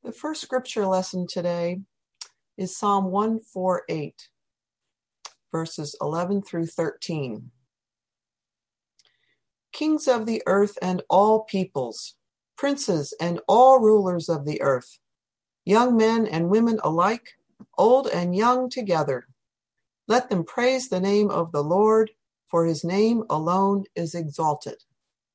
The first scripture lesson today is Psalm 148, verses 11 through 13. Kings of the earth and all peoples, princes and all rulers of the earth, young men and women alike, old and young together, let them praise the name of the Lord, for his name alone is exalted.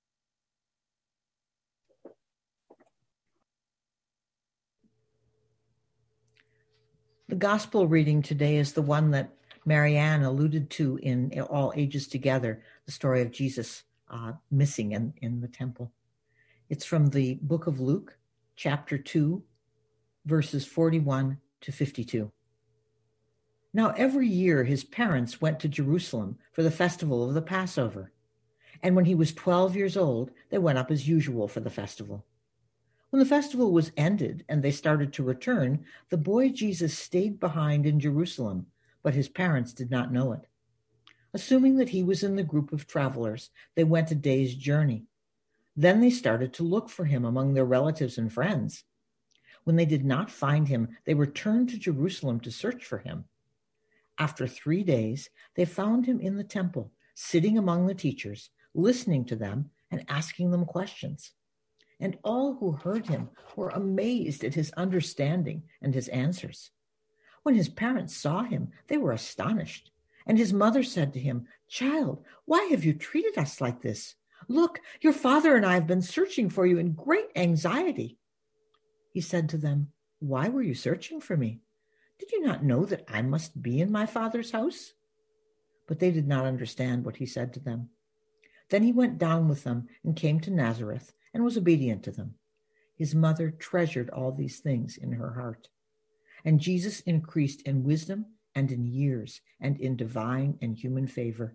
The gospel reading today is the one that Marianne alluded to in All Ages Together, the story of Jesus missing in the temple. It's from the book of Luke, chapter 2, verses 41 to 52. Now every year his parents went to Jerusalem for the festival of the Passover. And when he was 12 years old, they went up as usual for the festival. When the festival was ended and they started to return, the boy Jesus stayed behind in Jerusalem, but his parents did not know it. Assuming that he was in the group of travelers, they went a day's journey. Then they started to look for him among their relatives and friends. When they did not find him, they returned to Jerusalem to search for him. After 3 days, they found him in the temple, sitting among the teachers, listening to them and asking them questions. And all who heard him were amazed at his understanding and his answers. When his parents saw him, they were astonished. And his mother said to him, "Child, why have you treated us like this? Look, your father and I have been searching for you in great anxiety." He said to them, "Why were you searching for me? Did you not know that I must be in my father's house?" But they did not understand what he said to them. Then he went down with them and came to Nazareth and was obedient to them. His mother treasured all these things in her heart. And Jesus increased in wisdom and in years and in divine and human favor.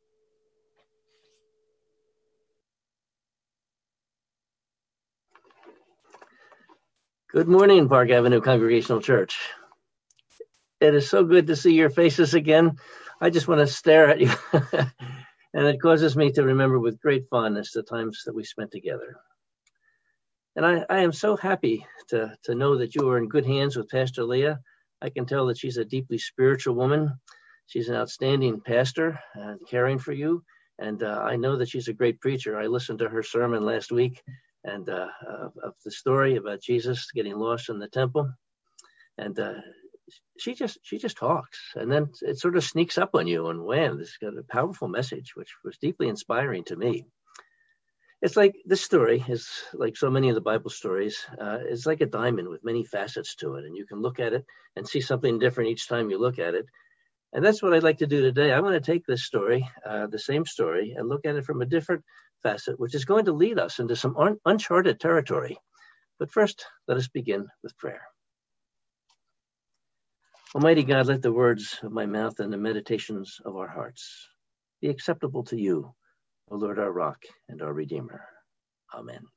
Good morning, Park Avenue Congregational Church. It is so good to see your faces again. I just want to stare at you. And it causes me to remember with great fondness the times that we spent together. And I am so happy to know that you are in good hands with Pastor Leah. I can tell that she's a deeply spiritual woman. She's an outstanding pastor and caring for you. And I know that she's a great preacher. I listened to her sermon last week and of the story about Jesus getting lost in the temple. And she just talks, and then it sort of sneaks up on you, and wow, this got a powerful message, which was deeply inspiring to me. It's like this story is like so many of the Bible stories. It's like a diamond with many facets to it, and you can look at it and see something different each time you look at it. And that's what I'd like to do today. I'm going to take this story, the same story, and look at it from a different facet, which is going to lead us into some uncharted territory. But first, let us begin with prayer. Almighty God, let the words of my mouth and the meditations of our hearts be acceptable to you, O Lord, our rock and our Redeemer. Amen.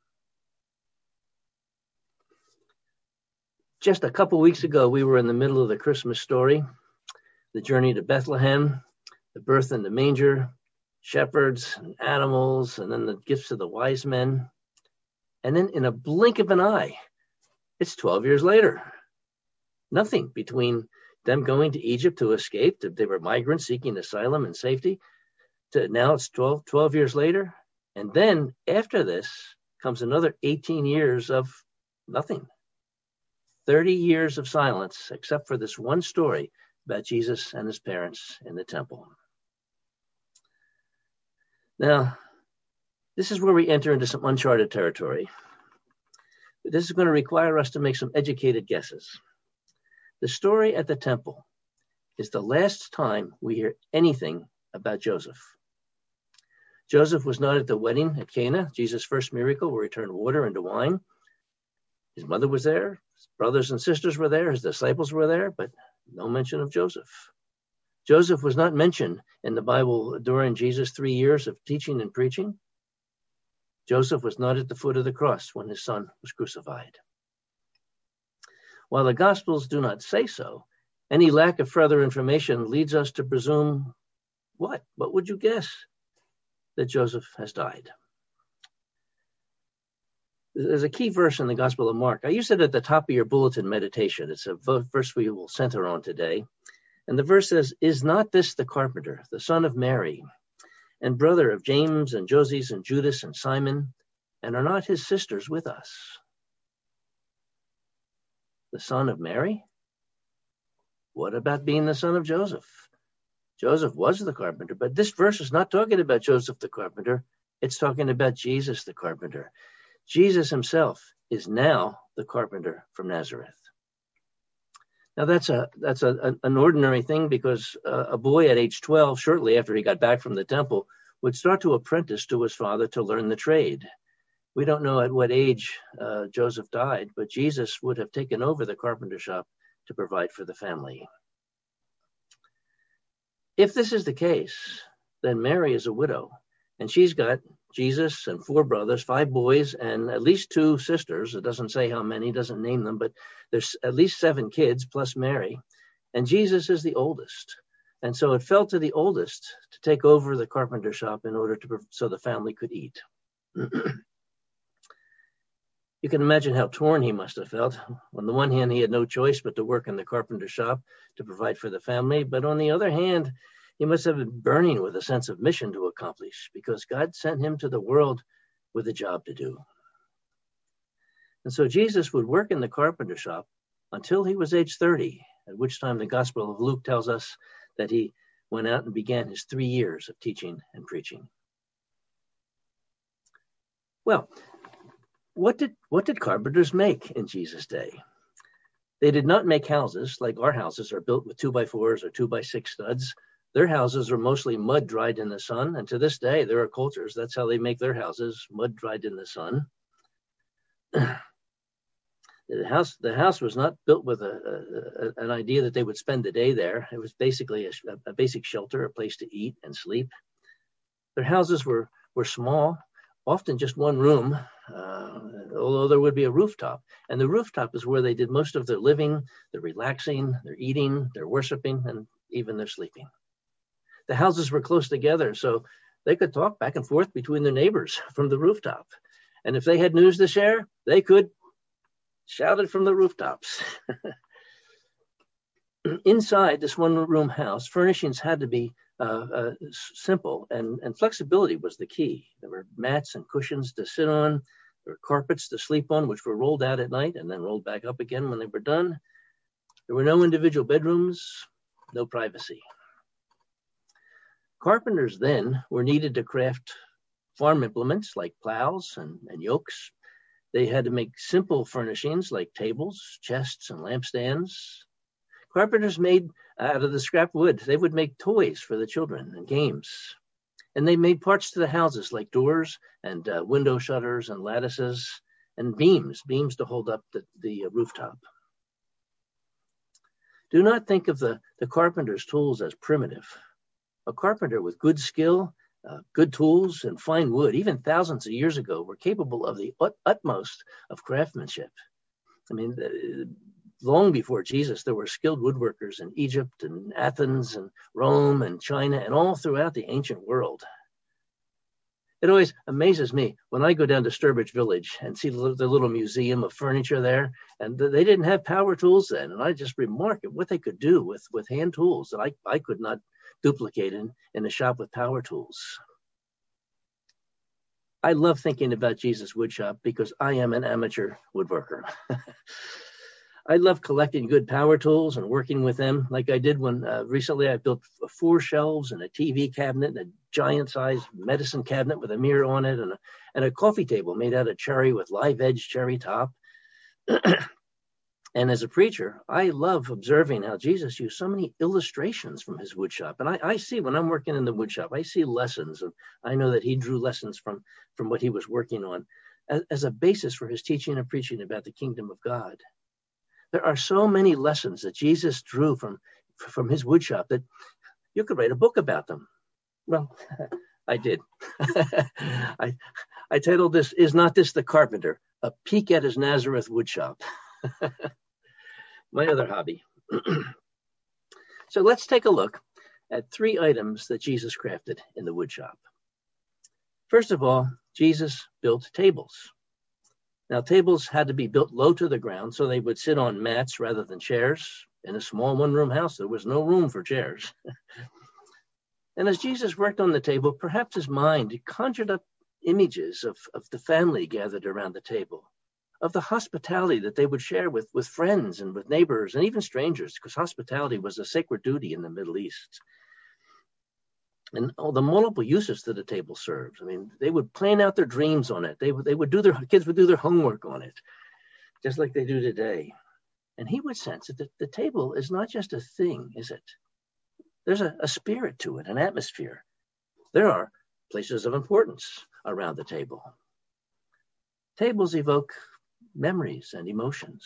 Just a couple weeks ago, we were in the middle of the Christmas story, the journey to Bethlehem, the birth in the manger, shepherds and animals, and then the gifts of the wise men. And then in a blink of an eye, it's 12 years later. Nothing between them going to Egypt to escape. They were migrants seeking asylum and safety. To now it's 12 years later. And then after this comes another 18 years of nothing. 30 years of silence, except for this one story about Jesus and his parents in the temple. Now, this is where we enter into some uncharted territory. This is going to require us to make some educated guesses. The story at the temple is the last time we hear anything about Joseph. Joseph was not at the wedding at Cana, Jesus' first miracle where he turned water into wine. His mother was there, his brothers and sisters were there, his disciples were there, but no mention of Joseph. Joseph was not mentioned in the Bible during Jesus' 3 years of teaching and preaching. Joseph was not at the foot of the cross when his son was crucified. While the Gospels do not say so, any lack of further information leads us to presume what? What would you guess? That Joseph has died. There's a key verse in the Gospel of Mark. I use it at the top of your bulletin meditation. It's a verse we will center on today. And the verse says, "Is not this the carpenter, the son of Mary, and brother of James and Joses and Judas and Simon? And are not his sisters with us?" The son of Mary? What about being the son of Joseph? Joseph was the carpenter, but this verse is not talking about Joseph the carpenter. It's talking about Jesus the carpenter. Jesus himself is now the carpenter from Nazareth. Now that's an ordinary thing, because a boy at age 12, shortly after he got back from the temple, would start to apprentice to his father to learn the trade. We don't know at what age Joseph died, but Jesus would have taken over the carpenter shop to provide for the family. If this is the case, then Mary is a widow, and she's got Jesus and 4 brothers, 5 boys, and at least 2 sisters. It doesn't say how many, doesn't name them, but there's at least 7 kids plus Mary, and Jesus is the oldest. And so it fell to the oldest to take over the carpenter shop in order so the family could eat. You can imagine how torn he must have felt. On the one hand, he had no choice but to work in the carpenter shop to provide for the family. But on the other hand, he must have been burning with a sense of mission to accomplish, because God sent him to the world with a job to do. And so Jesus would work in the carpenter shop until he was age 30, at which time the Gospel of Luke tells us that he went out and began his 3 years of teaching and preaching. Well, what did carpenters make in Jesus' day? They did not make houses like our houses are built with 2x4s or 2x6 studs. Their houses are mostly mud dried in the sun, and to this day there are cultures that's how they make their houses, mud dried in the sun. The house was not built with an idea that they would spend the day there. It was basically a basic shelter, a place to eat and sleep. Their houses were small, often just one room, although there would be a rooftop. And the rooftop is where they did most of their living, their relaxing, their eating, their worshiping, and even their sleeping. The houses were close together, so they could talk back and forth between their neighbors from the rooftop. And if they had news to share, they could shout it from the rooftops. Inside this one-room house, furnishings had to be simple, and flexibility was the key. There were mats and cushions to sit on. There were carpets to sleep on, which were rolled out at night and then rolled back up again when they were done. There were no individual bedrooms, no privacy. Carpenters then were needed to craft farm implements like plows and yokes. They had to make simple furnishings like tables, chests, and lampstands. Carpenters made out of the scrap wood. They would make toys for the children and games. And they made parts to the houses like doors and window shutters and lattices and beams to hold up the rooftop. Do not think of the carpenter's tools as primitive. A carpenter with good skill, good tools, and fine wood, even thousands of years ago, were capable of the utmost of craftsmanship. I mean, long before Jesus, there were skilled woodworkers in Egypt and Athens and Rome and China and all throughout the ancient world. It always amazes me when I go down to Sturbridge Village and see the little museum of furniture there, and they didn't have power tools then. And I just remark at what they could do with hand tools that I could not duplicate in a shop with power tools. I love thinking about Jesus' woodshop because I am an amateur woodworker. I love collecting good power tools and working with them, like I did when recently I built 4 shelves and a TV cabinet and a giant-sized medicine cabinet with a mirror on it and a coffee table made out of cherry with live-edge cherry top. And as a preacher, I love observing how Jesus used so many illustrations from his woodshop. And I see, when I'm working in the woodshop, I see lessons. And I know that he drew lessons from what he was working on as a basis for his teaching and preaching about the kingdom of God. There are so many lessons that Jesus drew from his woodshop that you could write a book about them. Well, I did. I titled this, "Is Not This the Carpenter? A Peek at His Nazareth Woodshop." My other hobby. So let's take a look at 3 items that Jesus crafted in the woodshop. First of all, Jesus built tables. Now, tables had to be built low to the ground, so they would sit on mats rather than chairs. In a small one-room house, there was no room for chairs. And as Jesus worked on the table, perhaps his mind conjured up images of the family gathered around the table, of the hospitality that they would share with friends and with neighbors and even strangers, because hospitality was a sacred duty in the Middle East. And all the multiple uses that the table serves. I mean, they would plan out their dreams on it. Kids would do their homework on it, just like they do today. And he would sense that the table is not just a thing, is it? There's a spirit to it, an atmosphere. There are places of importance around the table. Tables evoke memories and emotions.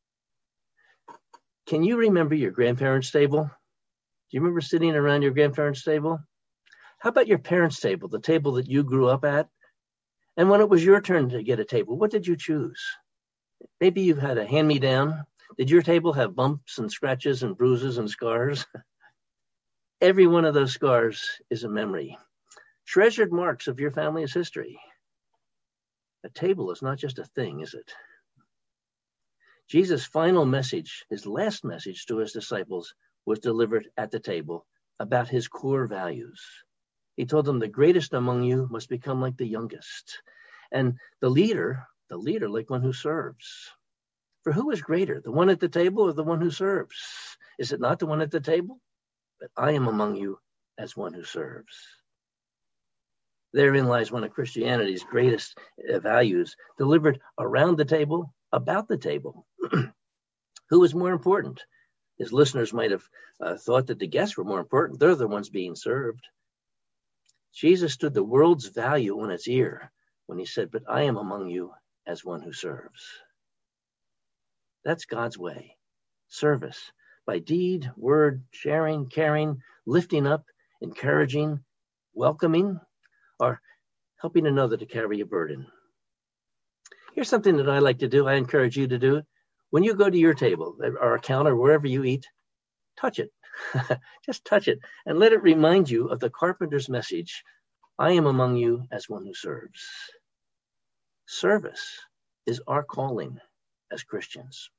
Can you remember your grandparents' table? Do you remember sitting around your grandparents' table? How about your parents' table, the table that you grew up at? And when it was your turn to get a table, what did you choose? Maybe you had a hand-me-down. Did your table have bumps and scratches and bruises and scars? Every one of those scars is a memory. Treasured marks of your family's history. A table is not just a thing, is it? Jesus' final message, his last message to his disciples, was delivered at the table about his core values. He told them the greatest among you must become like the youngest, and the leader like one who serves. For who is greater, the one at the table or the one who serves? Is it not the one at the table? But I am among you as one who serves. Therein lies one of Christianity's greatest values, delivered around the table, about the table. Who is more important? His listeners might have thought that the guests were more important. They're the ones being served. Jesus stood the world's value on its ear when he said, but I am among you as one who serves. That's God's way. Service by deed, word, sharing, caring, lifting up, encouraging, welcoming, or helping another to carry a burden. Here's something that I like to do. I encourage you to do it. When you go to your table or a counter, wherever you eat, touch it. Just touch it and let it remind you of the carpenter's message. I am among you as one who serves. Service is our calling as Christians.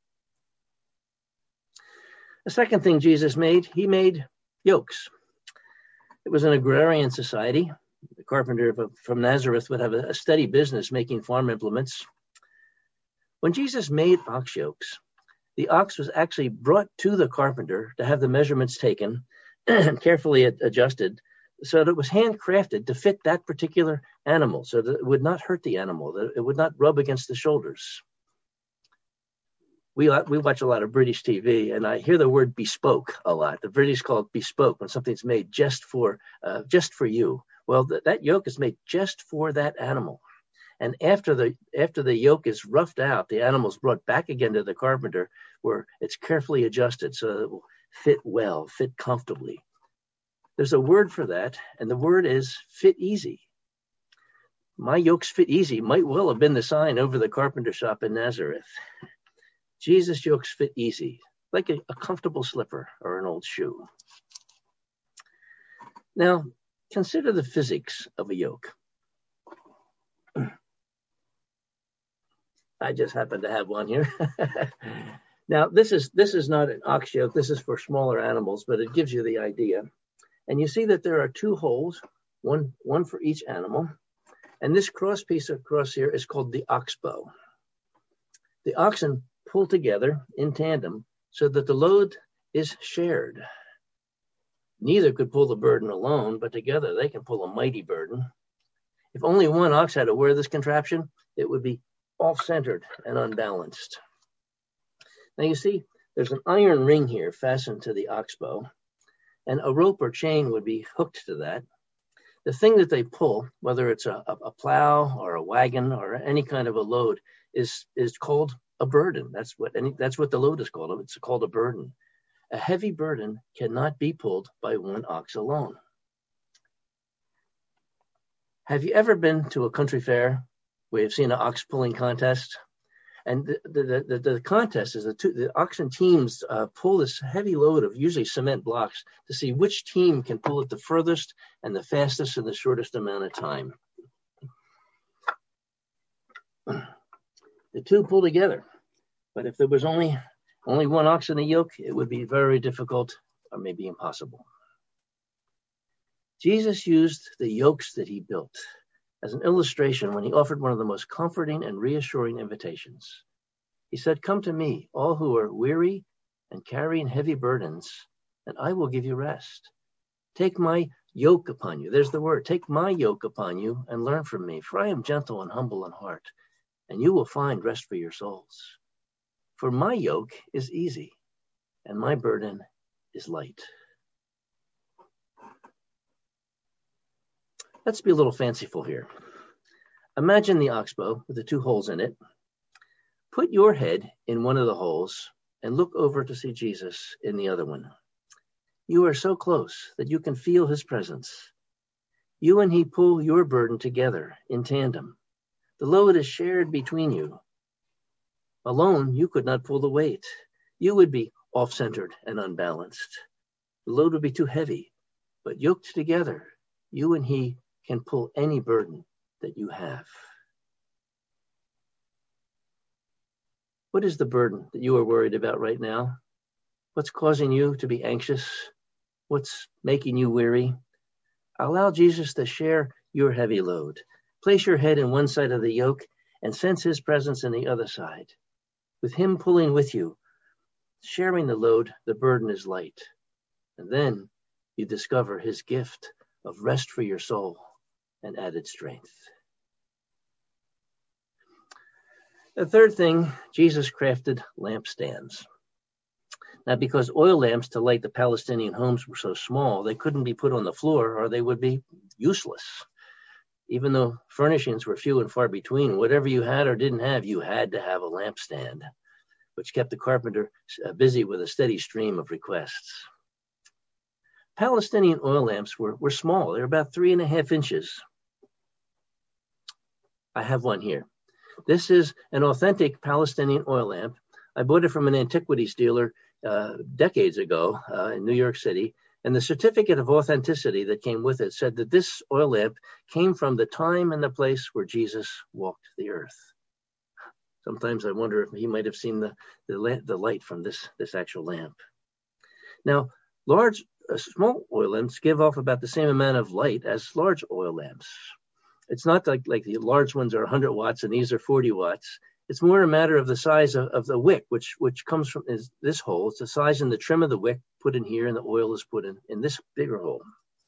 The second thing Jesus made, he made yokes. It was an agrarian society. The carpenter from Nazareth would have a steady business making farm implements. When Jesus made ox yokes, the ox was actually brought to the carpenter to have the measurements taken and carefully adjusted so that it was handcrafted to fit that particular animal, so that it would not hurt the animal, that it would not rub against the shoulders. We watch a lot of British TV, and I hear the word bespoke a lot. The British call it bespoke when something's made just for you. Well, that yoke is made just for that animal. And after the yoke is roughed out, the animal's brought back again to the carpenter where it's carefully adjusted so that it will fit well, fit comfortably. There's a word for that, and the word is fit easy. My yokes fit easy might well have been the sign over the carpenter shop in Nazareth. Jesus' yokes fit easy, like a comfortable slipper or an old shoe. Now, consider the physics of a yoke. I just happen to have one here. Now, this is not an ox yoke. This is for smaller animals, but it gives you the idea. And you see that there are two holes, one for each animal. And this cross piece across here is called the oxbow. The oxen pull together in tandem so that the load is shared. Neither could pull the burden alone, but together they can pull a mighty burden. If only one ox had to wear this contraption, it would be off-centered and unbalanced. Now you see, there's an iron ring here fastened to the oxbow, and a rope or chain would be hooked to that. The thing that they pull, whether it's a plow or a wagon or any kind of a load, is called a burden. That's what the load is called. It's called a burden. A heavy burden cannot be pulled by one ox alone. Have you ever been to a country fair where you've seen an ox pulling contest? And the contest is the oxen teams pull this heavy load of usually cement blocks to see which team can pull it the furthest and the fastest in the shortest amount of time. the two pull together. But if there was only one ox in the yoke, it would be very difficult or maybe impossible. Jesus used the yokes that he built as an illustration when he offered one of the most comforting and reassuring invitations. He said, "Come to me, all who are weary and carrying heavy burdens, and I will give you rest. Take my yoke upon you." There's the word. Take my yoke upon you and learn from me, for I am gentle and humble in heart, and you will find rest for your souls. For my yoke is easy, and my burden is light. Let's be a little fanciful here. Imagine the oxbow with the two holes in it. Put your head in one of the holes and look over to see Jesus in the other one. You are so close that you can feel his presence. You and he pull your burden together in tandem. The load is shared between you. Alone, you could not pull the weight. You would be off-centered and unbalanced. The load would be too heavy, but yoked together, you and he can pull any burden that you have. What is the burden that you are worried about right now? What's causing you to be anxious? What's making you weary? Allow Jesus to share your heavy load. Place your head in one side of the yoke and sense his presence in the other side. With him pulling with you, sharing the load, the burden is light. And then you discover his gift of rest for your soul and added strength. The third thing, Jesus crafted lampstands. Now, because oil lamps to light the Palestinian homes were so small, they couldn't be put on the floor or they would be useless. Even though furnishings were few and far between, whatever you had or didn't have, you had to have a lampstand, which kept the carpenter busy with a steady stream of requests. Palestinian oil lamps were small. They were about 3.5 inches. I have one here. This is an authentic Palestinian oil lamp. I bought it from an antiquities dealer decades ago in New York City, and the certificate of authenticity that came with it said that this oil lamp came from the time and the place where Jesus walked the earth. Sometimes I wonder if he might have seen the light from this actual lamp. Now, small oil lamps give off about the same amount of light as large oil lamps. It's not like the large ones are 100 watts and these are 40 watts. It's more a matter of the size of the wick, which comes from this hole. It's the size and the trim of the wick put in here, and the oil is put in this bigger hole.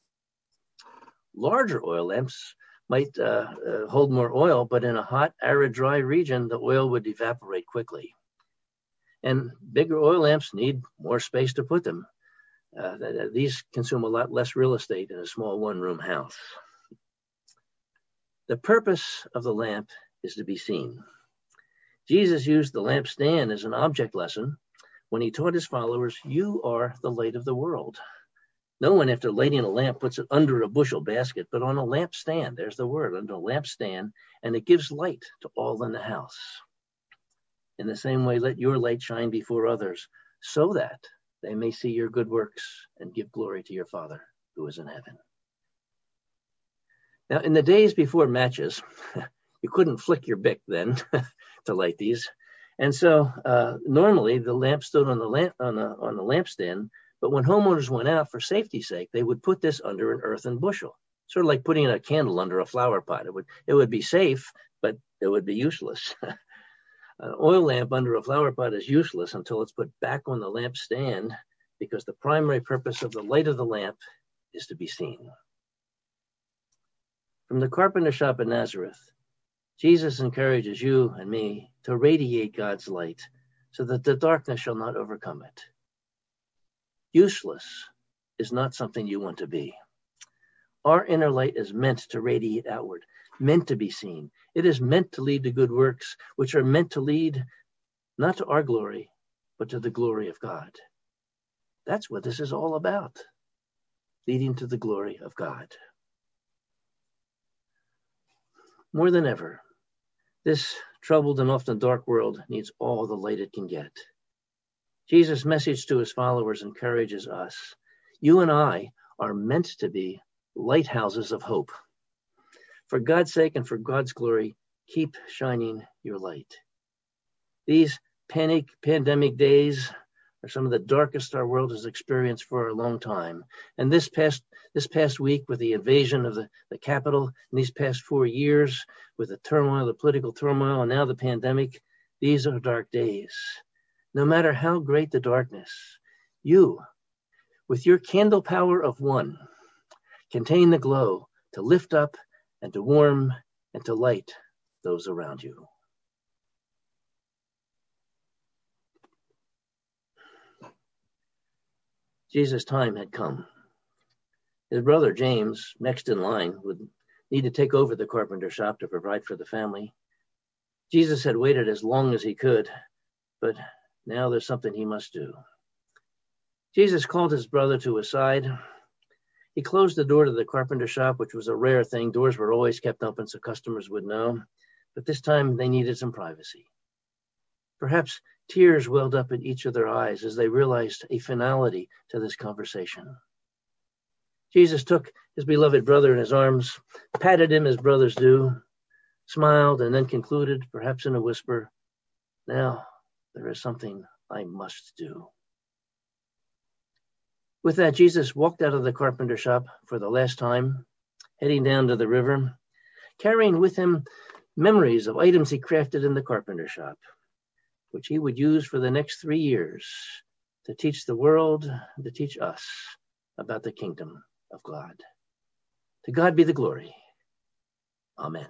Larger oil lamps might hold more oil, but in a hot, arid, dry region, the oil would evaporate quickly. And bigger oil lamps need more space to put them. These consume a lot less real estate in a small one-room house. The purpose of the lamp is to be seen. Jesus used the lampstand as an object lesson when he taught his followers, "You are the light of the world." No one, after lighting a lamp, puts it under a bushel basket, but on a lampstand. There's the word, under a lampstand, and it gives light to all in the house. In the same way, let your light shine before others, so that they may see your good works and give glory to your Father who is in heaven. Now, in the days before matches, you couldn't flick your Bic then to light these. And so normally the lamp stood on the lampstand, but when homeowners went out for safety's sake, they would put this under an earthen bushel, sort of like putting a candle under a flower pot. It would be safe, but it would be useless. An oil lamp under a flower pot is useless until it's put back on the lampstand, because the primary purpose of the light of the lamp is to be seen. From the carpenter shop in Nazareth, Jesus encourages you and me to radiate God's light so that the darkness shall not overcome it. Useless is not something you want to be. Our inner light is meant to radiate outward, meant to be seen. It is meant to lead to good works, which are meant to lead not to our glory, but to the glory of God. That's what this is all about, leading to the glory of God. More than ever, this troubled and often dark world needs all the light it can get. Jesus' message to his followers encourages us. You and I are meant to be lighthouses of hope. For God's sake and for God's glory, keep shining your light. These pandemic days are some of the darkest our world has experienced for a long time. And this past week, with the invasion of the Capitol, and these past 4 years with the turmoil, the political turmoil, and now the pandemic, these are dark days. No matter how great the darkness, you, with your candle power of one, contain the glow to lift up and to warm and to light those around you. Jesus' time had come. His brother James, next in line, would need to take over the carpenter shop to provide for the family. Jesus had waited as long as he could, but now there's something he must do. Jesus called his brother to his side. He closed the door to the carpenter shop, which was a rare thing. Doors were always kept open so customers would know, but this time they needed some privacy. Perhaps tears welled up in each of their eyes as they realized a finality to this conversation. Jesus took his beloved brother in his arms, patted him as brothers do, smiled, and then concluded, perhaps in a whisper, "Now there is something I must do." With that, Jesus walked out of the carpenter shop for the last time, heading down to the river, carrying with him memories of items he crafted in the carpenter shop, which he would use for the next 3 years to teach the world and to teach us about the kingdom of God. To God be the glory. Amen.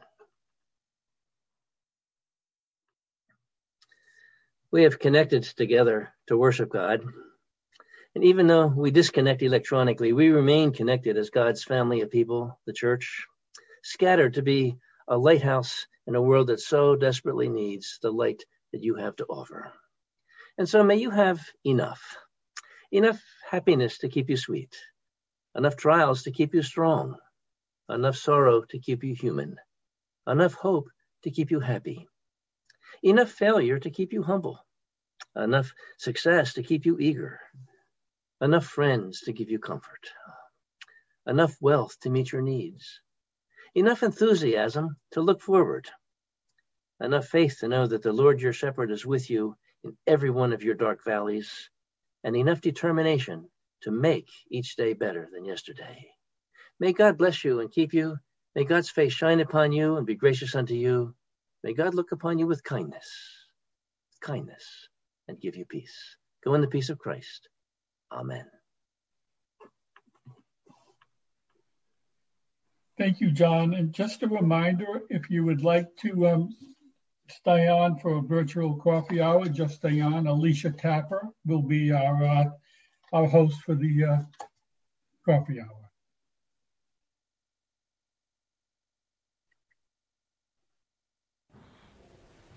We have connected together to worship God. And even though we disconnect electronically, we remain connected as God's family of people, the church, scattered to be a lighthouse in a world that so desperately needs the light that you have to offer. And so may you have enough happiness to keep you sweet, enough trials to keep you strong, enough sorrow to keep you human, enough hope to keep you happy, enough failure to keep you humble, enough success to keep you eager, enough friends to give you comfort, enough wealth to meet your needs, enough enthusiasm to look forward, enough faith to know that the Lord your shepherd is with you in every one of your dark valleys, and enough determination to make each day better than yesterday. May God bless you and keep you. May God's face shine upon you and be gracious unto you. May God look upon you with kindness, and give you peace. Go in the peace of Christ. Amen. Thank you, John. And just a reminder, if you would like to stay on for a virtual coffee hour, just stay on. Alicia Tapper will be our host for the coffee hour.